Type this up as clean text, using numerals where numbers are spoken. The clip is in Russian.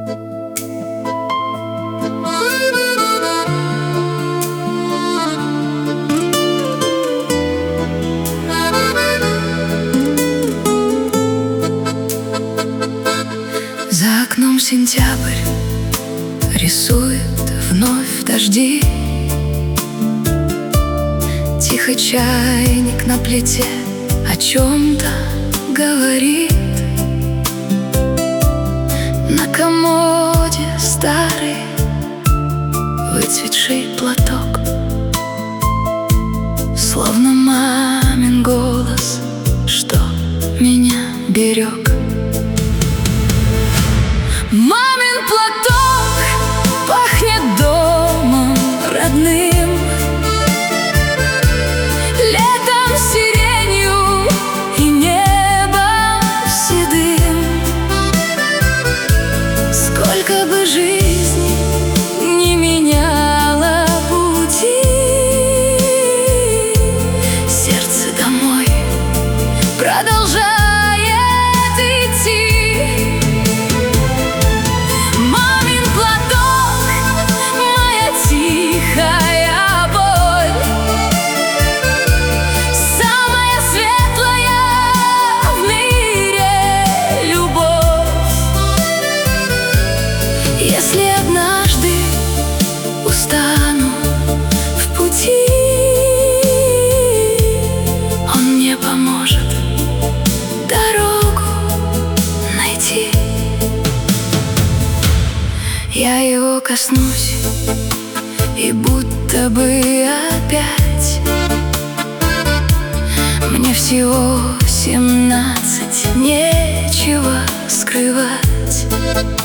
За окном сентябрь рисует вновь дожди. Тихо чайник на плите о чем-то говорит. На комоде старый выцветший платок, словно мамин голос, что меня берег. Мамин платок пахнет домом родным, летом сиренью и небом седым. Сколько бы жизни не меняла пути, сердце домой продолжает идти. Если однажды устану в пути, он мне поможет дорогу найти. Я его коснусь, и будто бы опять мне всего 17, нечего скрывать.